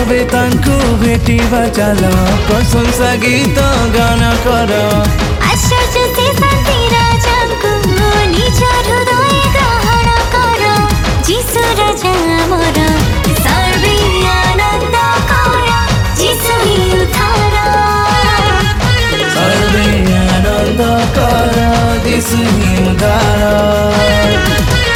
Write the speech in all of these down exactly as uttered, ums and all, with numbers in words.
सर्वे तांकु भेटिबा चाल प्रशंसा गीत गान कर। आश्चर्य से शांति राजांकु निज हृदय ग्रहण कर। जीशु राजा मोर सर्वे आनंद कर। जीशु ही उद्धार सर्वे आनंद कर। जीशु ही उद्धार।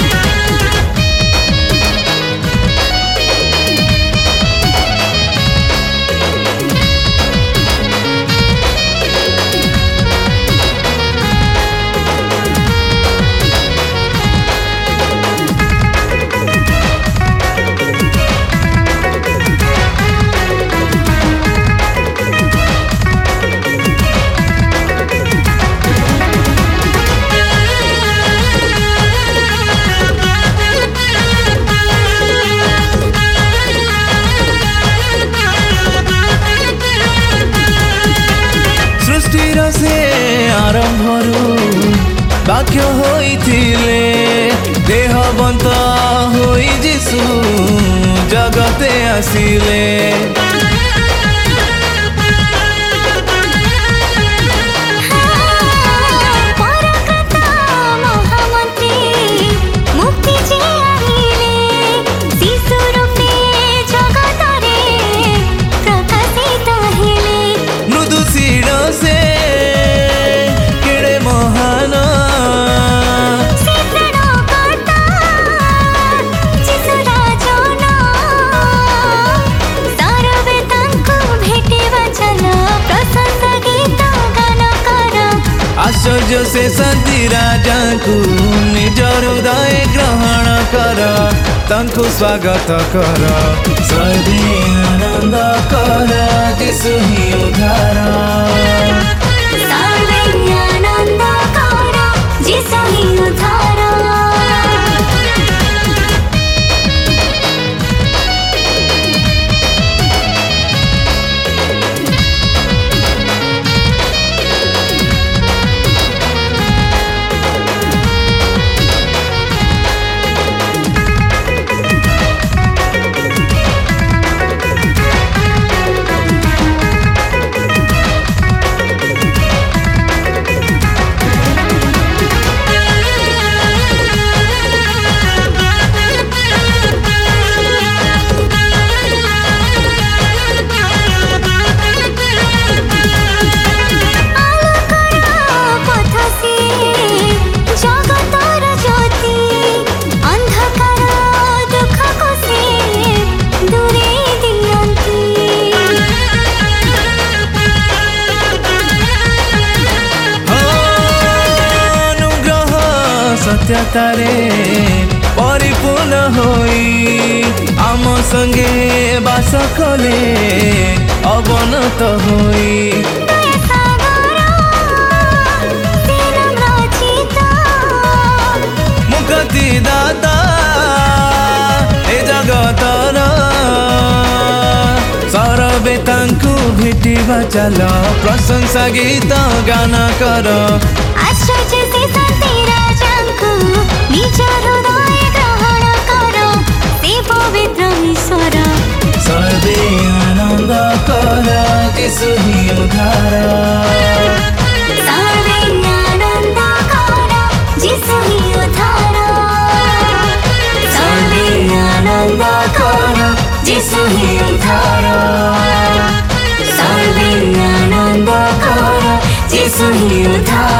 सृष्टिर से आरंभरू वाक्य होइथिले देहबंत होई जीशु जगते आसिले। आश्चर्य से शांति राजा को निज हृदय ग्रहण कर। तांकु स्वागत कर। सर्वे आनंद कर। जीशु ही उद्धार सर्वे आनंद कर। जीशु ही उद्धार। सत्यतारे परिपूर्ण होई आम संगे बास कले अवनत होई। मुक्ति दाता ए जगतर सर्वे तांकु भेटिबा चाल प्रशंसा गीत गान कर। आश्चर्य से शांति राजांकु निज हृदय ग्रहण कर। से पवित्र ईश्वर सर्वे आनंद कर। जीशु ही उद्धार सर्वे आनंद कर। जीशु ही उद्धार सर्वे आनंद कर। जीशु ही उद्धार सर्वे आनंद कर। जीशु ही उद्धार।